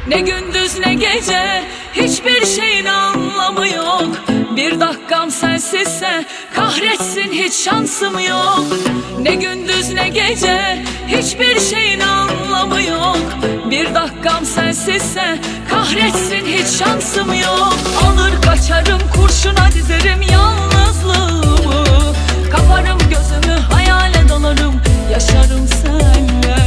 Ne gündüz ne gece, hiçbir şeyin anlamı yok. Bir dakikam sensizse kahretsin, hiç şansım yok. Ne gündüz ne gece, hiçbir şeyin anlamı yok. Bir dakikam sensizse kahretsin, hiç şansım yok. Alır kaçarım, kurşuna dizerim yalnızlığımı. Kaparım gözümü, hayale dalarım, yaşarım senle.